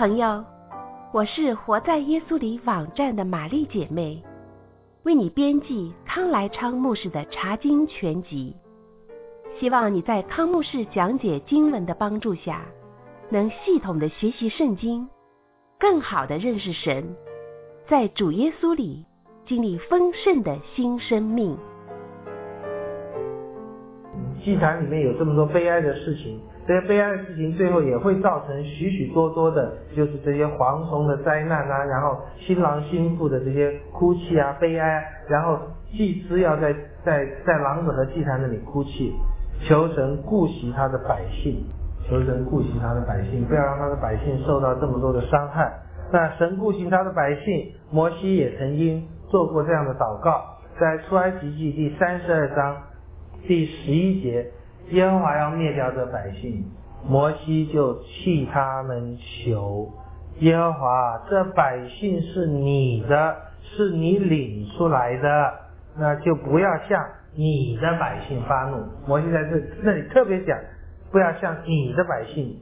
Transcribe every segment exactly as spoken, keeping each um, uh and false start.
朋友，我是活在耶稣里网站的玛丽姐妹，为你编辑康来昌牧师的查经全集。希望你在康牧师讲解经文的帮助下，能系统的学习圣经，更好的认识神，在主耶稣里经历丰盛的新生命。 祭坛里面有这么多悲哀的事情，这些悲哀的事情最后也会造成许许多多的就是这些蝗虫的灾难啊，然后新郎新妇的这些哭泣啊悲哀，然后祭司要在在在廊子和祭坛那里哭泣，求神顾惜他的百姓，求神顾惜他的百姓，不要让他的百姓受到这么多的伤害。那神顾惜他的百姓，摩西也曾经做过这样的祷告，在出埃及记第三十二章第十一节，耶和华要灭掉这百姓，摩西就替他们求耶和华，这百姓是你的，是你领出来的，那就不要向你的百姓发怒。摩西在这那里特别讲，不要向你的百姓。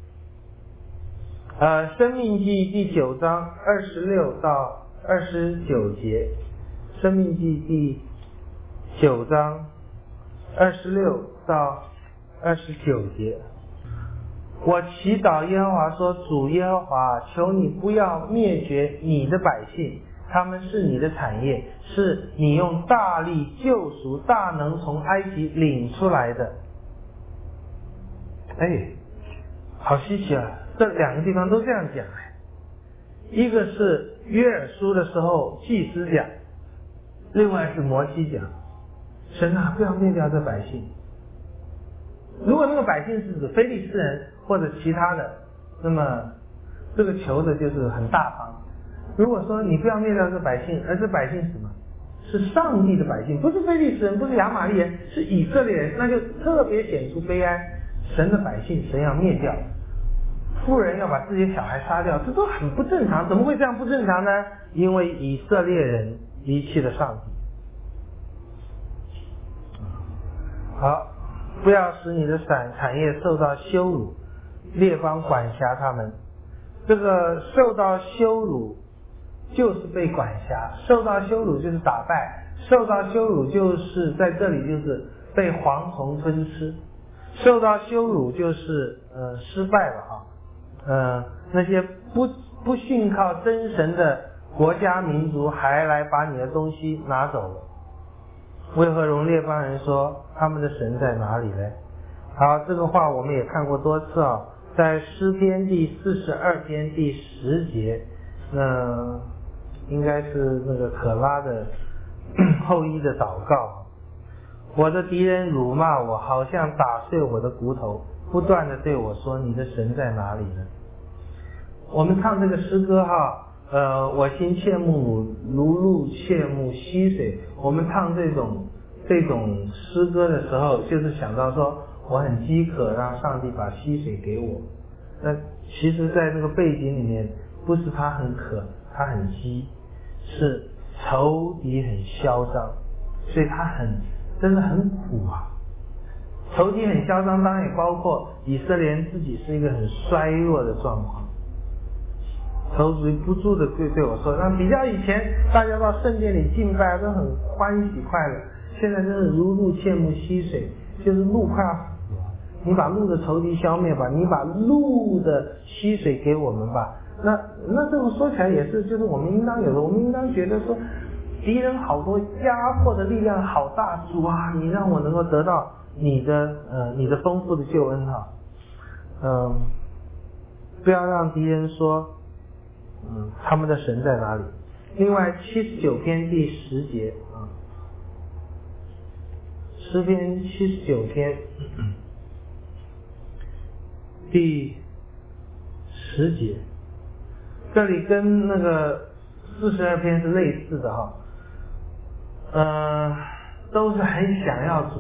呃，申命记第九章二十六到二十九节，申命记第九章二十六到二十九节，我祈祷耶和华说，主耶和华，求你不要灭绝你的百姓，他们是你的产业，是你用大力救赎大能从埃及领出来的。哎，好稀奇啊，这两个地方都这样讲。一个是约珥书的时候祭司讲，另外是摩西讲，神啊，不要灭掉这百姓。如果那个百姓是指非利士人或者其他的，那么这个求的就是很大方。如果说你不要灭掉这百姓，而这百姓是什么？是上帝的百姓，不是非利士人，不是亚玛力人，是以色列人，那就特别显出悲哀。神的百姓，神要灭掉，妇人要把自己的小孩杀掉，这都很不正常。怎么会这样不正常呢？因为以色列人离弃了上帝。好，不要使你的产产业受到羞辱，列邦管辖他们。这个受到羞辱就是被管辖，受到羞辱就是打败，受到羞辱就是在这里就是被蝗虫吞吃，受到羞辱就是呃失败了啊。呃那些不不信靠真神的国家民族还来把你的东西拿走了。为何容列邦人说他们的神在哪里呢？好，这个话我们也看过多次啊，在诗篇第四十二篇第十节，呃，应该是那个可拉的后裔的祷告。我的敌人辱骂我，好像打碎我的骨头，不断的对我说，你的神在哪里呢？我们唱这个诗歌哈，呃，我心切慕如鹿切慕溪水。我们唱这种这种诗歌的时候，就是想到说我很饥渴，让上帝把溪水给我。那其实在这个背景里面，不是他很渴，他很饥，是仇敌很嚣张，所以他很真的很苦啊。仇敌很嚣张，当然也包括以色列人自己是一个很衰弱的状况。仇敌不住的对对我说，那比较以前大家到圣殿里敬拜都很欢喜快乐，现在真是如鹿切慕溪水，就是鹿快要死了，你把鹿的仇敌消灭吧，你把鹿的溪水给我们吧。那那这么说起来也是，就是我们应当有的，我们应当觉得说敌人好多，压迫的力量好大，主啊，你让我能够得到你的呃你的丰富的救恩哈。嗯、呃，不要让敌人说嗯，他们的神在哪里？另外，七十九篇第十节啊，诗篇七十九篇第十节，这里跟那个四十二篇是类似的哈，呃，都是很想要主。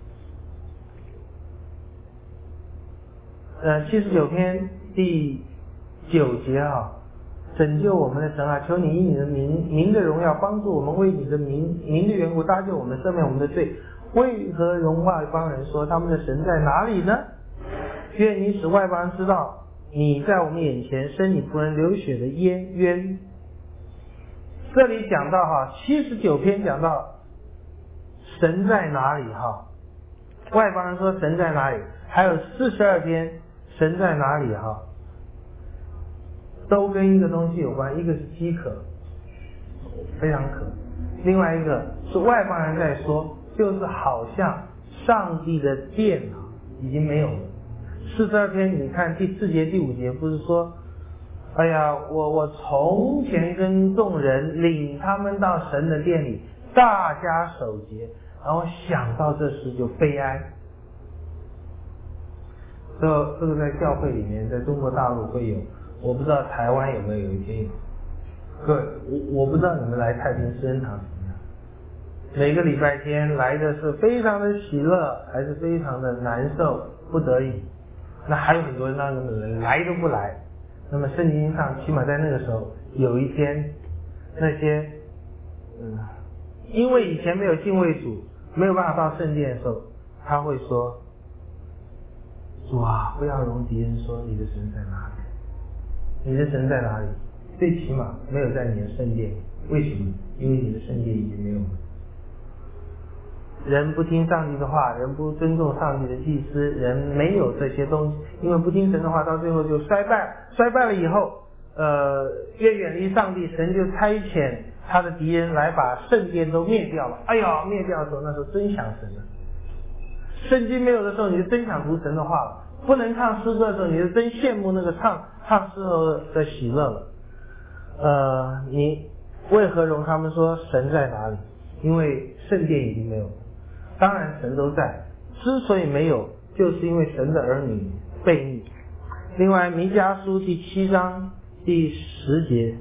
呃，七十九篇第九节啊。拯救我们的神啊，求你以你的名名的荣耀帮助我们，为你的名名的缘故搭救我们，赦免我们的罪。为何容外邦人说他们的神在哪里呢？愿你使外邦人知道你在我们眼前生你仆人流血的冤冤。这里讲到哈，七十九篇讲到神在哪里哈，外邦人说神在哪里，还有四十二篇神在哪里哈，都跟一个东西有关，一个是饥渴，非常渴，另外一个是外邦人在说，就是好像上帝的殿啊已经没有了。四十二篇你看第四节第五节不是说，哎呀，我我从前跟众人领他们到神的殿里，大家守节，然后想到这时就悲哀。这这个在教会里面，在中国大陆会有，我不知道台湾有没有，有一天有。各位，我我不知道你们来太平诗恩堂怎么样，每个礼拜天来的是非常的喜乐，还是非常的难受，不得已。那还有很多人那个人来都不来。那么圣经上起码在那个时候有一天，那些嗯，因为以前没有敬畏主，没有办法到圣殿的时候，他会说，主啊，不要容敌人说你的神在哪里，你的神在哪里，最起码没有在你的圣殿。为什么？因为你的圣殿已经没有了。人不听上帝的话，人不尊重上帝的祭司，人没有这些东西，因为不听神的话，到最后就衰败，衰败了以后，呃，越远离上帝，神就差遣他的敌人来把圣殿都灭掉了。哎呀，灭掉的时候，那时候真想神了。圣经没有的时候，你就真想读神的话了；不能唱诗歌的时候，你就真羡慕那个唱唱诗歌的喜乐了。呃，你为何容他们说神在哪里？因为圣殿已经没有了。当然神都在，之所以没有，就是因为神的儿女悖逆。另外弥迦书第七章第十节，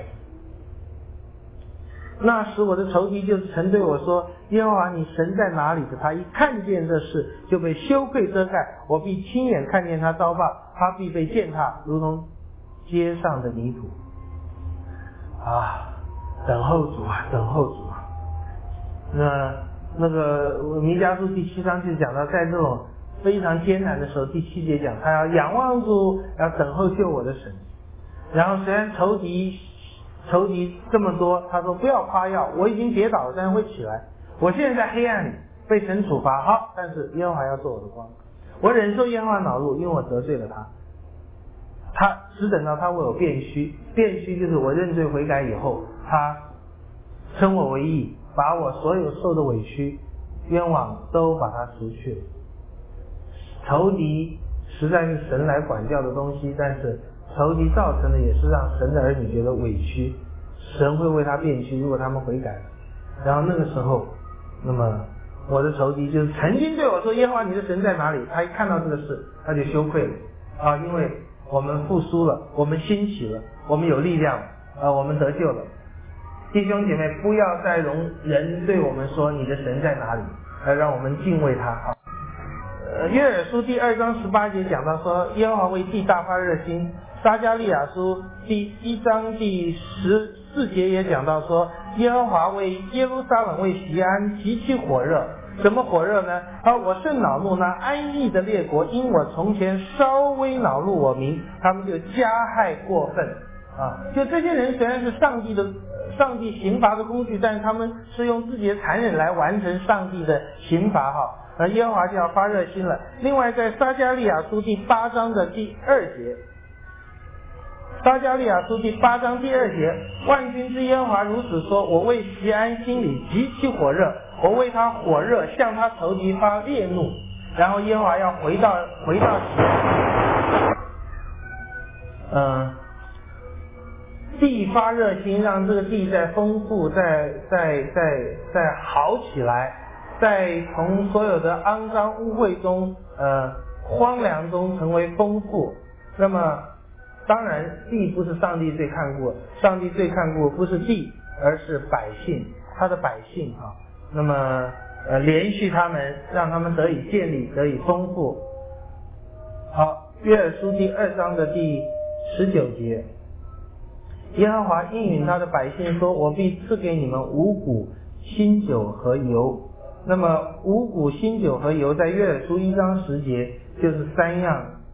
那时我的仇敌就是曾对我说，耶和华你神在哪里的，他一看见这事就被羞愧遮盖，我必亲眼看见他遭报，他必被践踏如同街上的泥土。啊，等候主啊，等候主啊。那那个弥迦书第七章就讲到，在这种非常艰难的时候，第七节讲他要仰望主，要等候救我的神。然后虽然仇敌仇敌这么多，他说不要夸耀，我已经跌倒了，但是会起来。我现在在黑暗里被神处罚，好，但是耶和华要做我的光。我忍受耶和华恼怒，因为我得罪了他。他只等到他为我变虚，变虚就是我认罪悔改以后，他称我为义，把我所有受的委屈冤枉都把它除去了。仇敌实在是神来管教的东西，但是仇敌造成的也是让神的儿女觉得委屈，神会为他变虚，如果他们悔改了。然后那个时候，那么我的仇敌就是曾经对我说耶和华你的神在哪里，他一看到这个事他就羞愧了啊，因为我们复苏了，我们兴起了，我们有力量了，啊，我们得救了。弟兄姐妹，不要再容人对我们说你的神在哪里，而让我们敬畏他啊。呃，约珥书第二章十八节讲到说，耶和华为地大发热心。撒迦利亚书第一章第十四节也讲到说，耶和华为耶路撒冷为锡安极其火热。什么火热呢？啊，我甚恼怒那安逸的列国，因我从前稍微恼怒我民，他们就加害过分啊！就这些人虽然是上帝的上帝刑罚的工具，但是他们是用自己的残忍来完成上帝的刑罚哈。而耶和华就要发热心了。另外，在撒迦利亚书第八章的第二节，撒迦利亚书第八章第二节，万军之耶和华如此说：我为锡安心里极其火热，我为他火热，向他仇敌发烈怒。然后耶和华要回到回到锡安，嗯，地发热心，让这个地再丰富，再再再再好起来，在从所有的肮脏污秽中，呃，荒凉中成为丰富。那么当然地不是上帝最看顾，上帝最看顾不是地，而是百姓，他的百姓啊。那么呃连续他们，让他们得以建立，得以丰富。好，约珥书第二章的第十九节，耶和华应允他的百姓说，我必赐给你们五谷、新酒和油。那么五谷、新酒和油在约珥书一章十节就是三样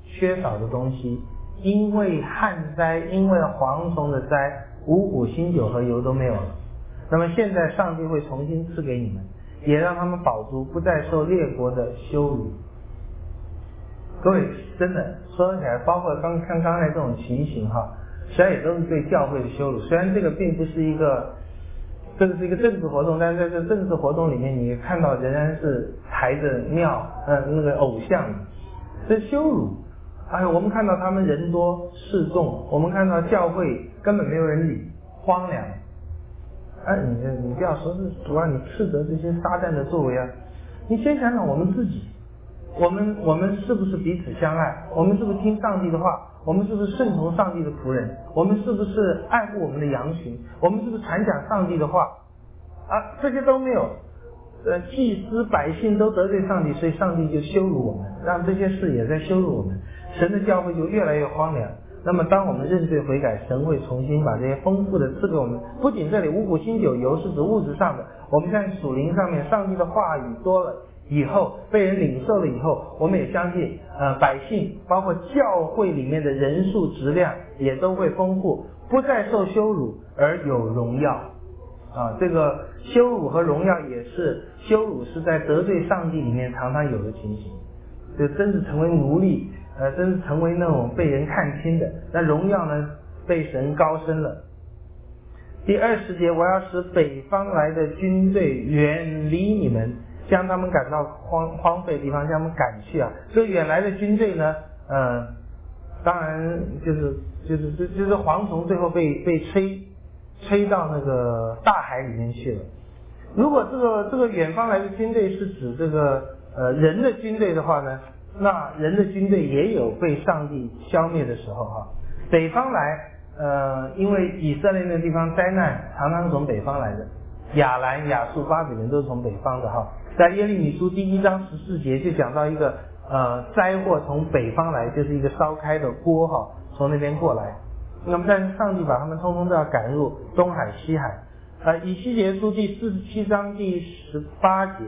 缺少的东西，因为旱灾，因为蝗虫的灾，五谷、新酒和油都没有了。那么现在上帝会重新赐给你们，也让他们饱足，不再受列国的羞辱。各位，真的说起来，包括刚看刚才这种情形哈，实际上也都是对教会的羞辱。虽然这个并不是一个，这个是一个政治活动，但是在这政治活动里面，你看到仍然是抬着庙呃那个偶像，这羞辱。哎，我们看到他们人多势众，我们看到教会根本没有人理，荒凉。哎，你你不要说是主啊，你斥责这些撒旦的作为啊，你先想想我们自己。我们我们是不是彼此相爱？我们是不是听上帝的话？我们是不是顺从上帝的仆人？我们是不是爱护我们的羊群？我们是不是传讲上帝的话？啊，这些都没有。呃，祭司百姓都得罪上帝，所以上帝就羞辱我们，让这些事也在羞辱我们。神的教会就越来越荒凉。那么当我们认罪悔改，神会重新把这些丰富的赐给我们。不仅这里五谷、新酒、油是指物质上的，我们在属灵上面，上帝的话语多了以后，被人领受了以后，我们也相信呃，百姓包括教会里面的人数质量也都会丰富，不再受羞辱而有荣耀啊。这个羞辱和荣耀也是，羞辱是在得罪上帝里面常常有的情形，就真是成为奴隶，呃，真是成为那种被人看轻的。那荣耀呢，被神高升了。第二十节，我要使北方来的军队远离你们，将他们赶到荒荒废的地方，将他们赶去啊。这远来的军队呢，呃，当然就是就是就就是蝗虫最后被被吹吹到那个大海里面去了。如果这个这个远方来的军队是指这个呃人的军队的话呢，那人的军队也有被上帝消灭的时候哈。北方来，呃，因为以色列那个地方灾难常常是从北方来的，亚兰、亚述、巴比伦都是从北方的哈。在耶利米书第一章十四节就讲到一个呃灾祸从北方来，就是一个烧开的锅哈，从那边过来。那么但是上帝把他们通通都要赶入东海、西海。呃，以西结书第四十七章第十八节，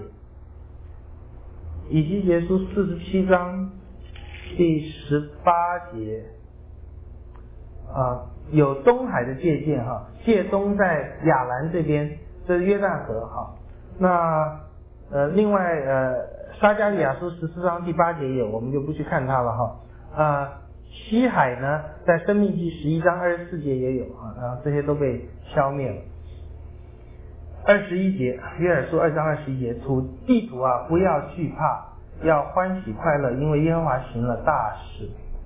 以西结书四十七章第十八节啊，有东海的界限哈，界东在亚兰这边，这是约旦河哈。那呃，另外呃，撒迦利亚书十四章第八节也有，我们就不去看它了哈。啊、呃，西海呢，在申命记十一章二十四节也有啊，然后这些都被消灭了。二十一节，约珥书二章二十一节，土地土啊，不要惧怕，要欢喜快乐，因为耶和华行了大事。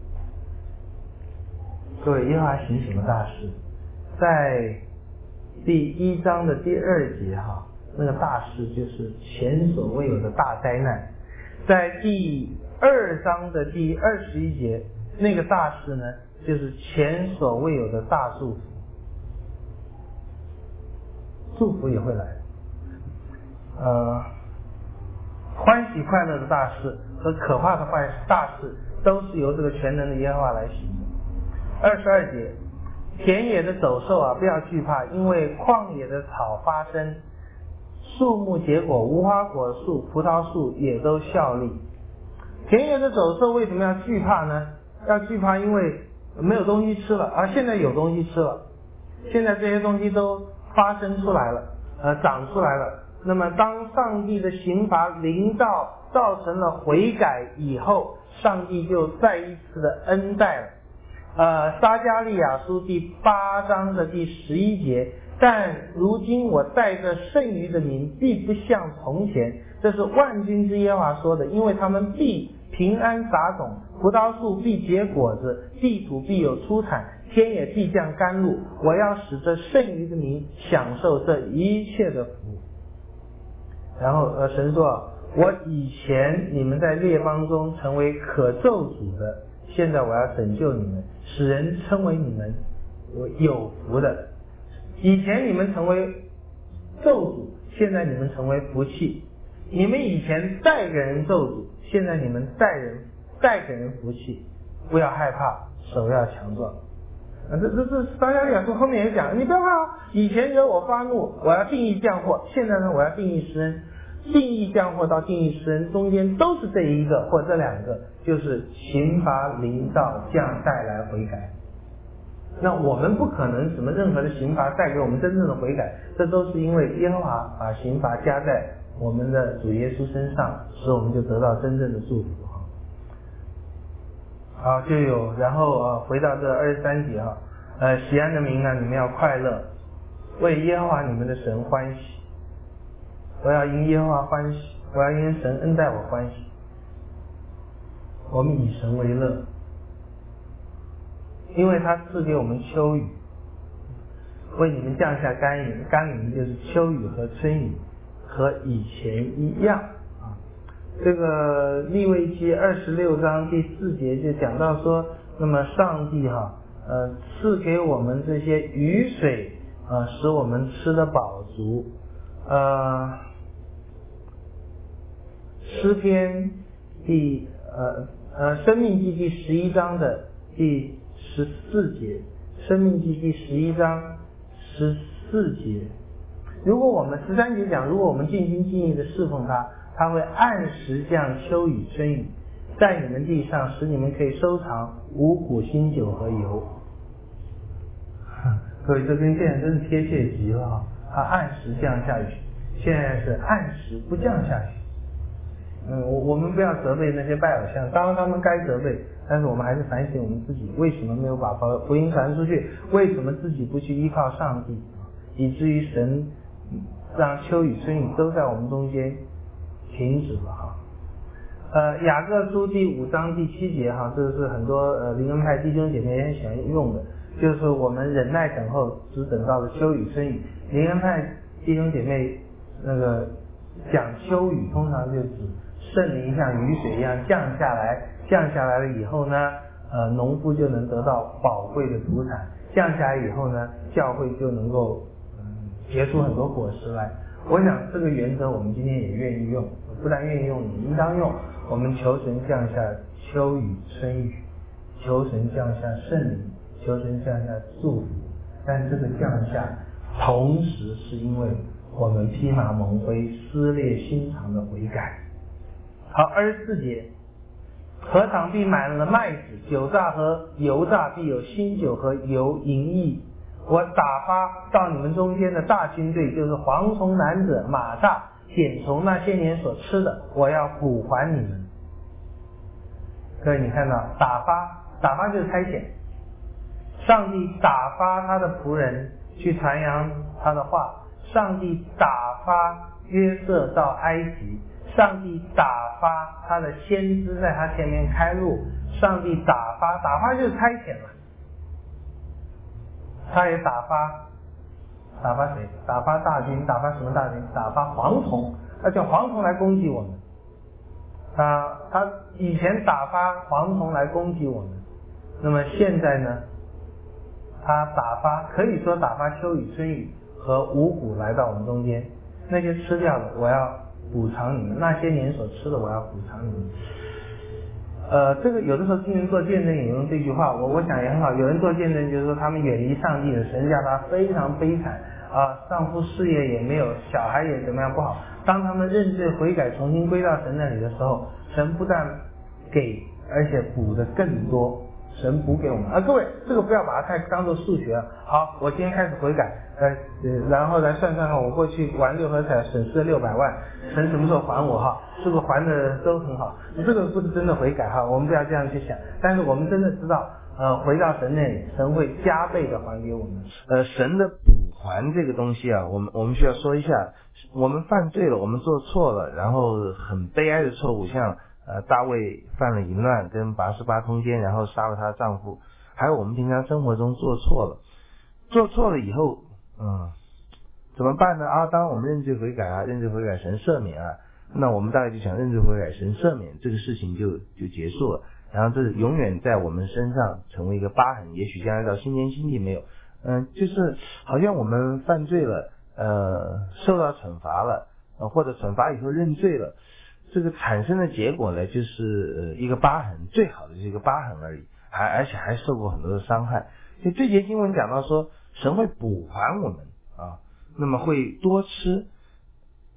各位，耶和华行什么大事？在第一章的第二节哈，那个大事就是前所未有的大灾难。在第二章的第二十一节，那个大事呢，就是前所未有的大祝福。祝福也会来，呃，欢喜快乐的大事和可怕的坏大事都是由这个全能的耶和华来行的。二十二节，田野的走兽啊，不要惧怕，因为旷野的草发生，树木结果，无花果树、葡萄树也都效力。田野的走兽为什么要惧怕呢？要惧怕，因为没有东西吃了，而、啊、现在有东西吃了，现在这些东西都发生出来了，呃，长出来了。那么当上帝的刑罚临到，造成了悔改以后，上帝就再一次的恩待了。呃，撒迦利亚书第八章的第十一节，但如今我带着剩余的民，必不像从前，这是万军之耶和华说的，因为他们必平安撒种，葡萄树必结果子，地土必有出产，天也必降甘露。我要使这剩余的民享受这一切的福。然后呃，神说，我以前你们在列邦中成为可咒诅的，现在我要拯救你们，使人称为你们有福的。以前你们成为咒诅，现在你们成为福气。你们以前带给人咒诅，现在你们带人带给人福气。不要害怕，手要强壮。啊，这这这撒迦利亚书后面也讲，你不要怕啊，以前惹我发怒，我要定义降祸，现在呢，我要定义施恩。 定义降祸到定义施恩中间都是这一个或这两个，就是刑罚临到将带来悔改。那我们不可能什么任何的刑罚带给我们真正的悔改，这都是因为耶和华把刑罚加在我们的主耶稣身上，使我们就得到真正的祝福。好，就有然后啊，回到这二十三节啊，呃，喜安的民啊，你们要快乐，为耶和华你们的神欢喜。我要因耶和华欢喜，我要因神恩待我欢喜。我们以神为乐，因为他赐给我们秋雨，为你们降下甘霖，甘霖就是秋雨和春雨，和以前一样啊。这个利未记二十六章第四节就讲到说，那么上帝哈、啊、呃赐给我们这些雨水啊、呃，使我们吃得饱足。呃，诗篇第呃呃生命记第十一章的第十四节，生命记第十一章十四节，如果我们十三节讲，如果我们尽心尽意的侍奉他，他会按时降秋雨春雨，在你们地上，使你们可以收藏五谷新酒和油。所以这跟现在真是贴切极了啊！他按时降下雨，现在是按时不降下雨。嗯，我我们不要责备那些拜偶像，当然他们该责备，但是我们还是反省我们自己，为什么没有把福音传出去？为什么自己不去依靠上帝，以至于神让秋雨春雨都在我们中间停止了哈？呃，雅各书第五章第七节哈，这是很多呃灵恩派弟兄姐妹也很喜欢用的，就是我们忍耐等候，只等到了秋雨春雨。灵恩派弟兄姐妹那个讲秋雨，通常就指圣灵像雨水一样降下来，降下来了以后呢，呃，农夫就能得到宝贵的土产，降下来以后呢，教会就能够嗯结出很多果实来。我想这个原则我们今天也愿意用，不但愿意用，也应当用。我们求神降下秋雨春雨，求神降下圣灵，求神降下祝福，但这个降下同时是因为我们披麻蒙灰，撕裂心肠的悔改。好，二十四节，禾场必满了麦子，酒榨和油榨必有新酒和油盈溢。我打发到你们中间的大军队，就是蝗虫男子、马蚱、茧虫那些年所吃的，我要补还你们。各位，你看到打发，打发就是差遣，上帝打发他的仆人去传扬他的话，上帝打发约瑟到埃及，上帝打发他的先知在他前面开路，上帝打发，打发就是差遣了。他也打发，打发谁？打发大军，打发什么大军？打发蝗虫，他叫蝗虫来攻击我们。他他以前打发蝗虫来攻击我们，那么现在呢？他打发，可以说打发秋雨春雨和五谷来到我们中间，那些吃掉的，我要补偿你们；那些年所吃的，我要补偿你们。呃，这个有的时候听人做见证引用这句话，我我想也很好。有人做见证就是说他们远离上帝的，神让他非常悲惨啊，丈夫事业也没有，小孩也怎么样不好。当他们认罪悔改，重新归到神那里的时候，神不但给，而且补的更多。神补给我们啊，各位，这个不要把它太当做数学。好，我今天开始悔改，呃，然后来算算看，我过去玩六合彩损失了六百万，神什么时候还我哈？是不是还的都很好？这个不是真的悔改哈，我们不要这样去想。但是我们真的知道，呃，回到神那里，神会加倍的还给我们。 呃，神的补还这个东西啊，我们我们需要说一下，我们犯罪了，我们做错了，然后很悲哀的错误，像。呃，大卫犯了淫乱，跟拔示巴通奸，然后杀了她的丈夫。还有我们平常生活中做错了，做错了以后，嗯，怎么办呢？啊，当我们认罪悔改啊，认罪悔改神赦免啊，那我们大概就想认罪悔改神赦免，这个事情就就结束了。然后这永远在我们身上成为一个疤痕，也许将来到新天新地没有，嗯、呃，就是好像我们犯罪了，呃，受到惩罚了，呃，或者惩罚以后认罪了。这个产生的结果呢，就是一个疤痕，最好的就是一个疤痕而已，还而且还受过很多的伤害。所以这节经文讲到说，神会补还我们啊，那么会多吃。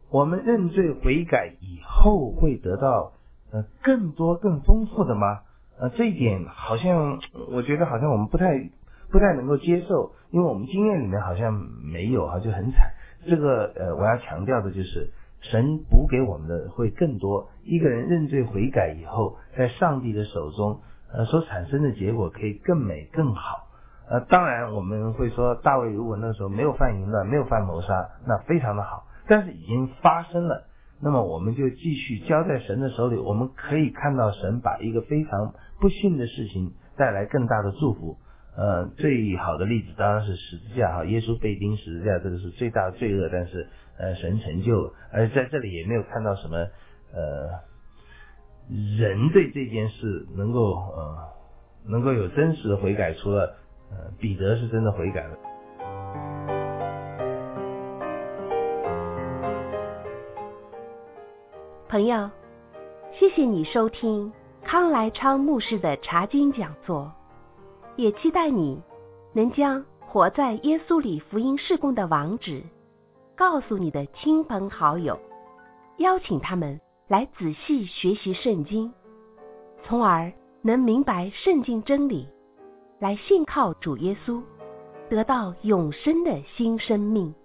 我们认罪悔改以后会得到呃更多更丰富的吗？呃，这一点好像我觉得好像我们不太不太能够接受，因为我们经验里面好像没有哈，就很惨。这个呃，我要强调的就是，神补给我们的会更多。一个人认罪悔改以后，在上帝的手中，呃，所产生的结果可以更美更好。呃，当然我们会说，大卫如果那时候没有犯淫乱，没有犯谋杀，那非常的好。但是已经发生了，那么我们就继续交在神的手里。我们可以看到神把一个非常不幸的事情带来更大的祝福。呃，最好的例子当然是十字架哈，耶稣被钉十字架，这个是最大的罪恶，但是呃神成就了，而在这里也没有看到什么呃人对这件事能够呃能够有真实的悔改，除了呃彼得是真的悔改了。 朋友，谢谢你收听康来昌牧师的查经讲座，也期待你能将活在耶稣里福音事工的网址告诉你的亲朋好友，邀请他们来仔细学习圣经，从而能明白圣经真理，来信靠主耶稣，得到永生的新生命。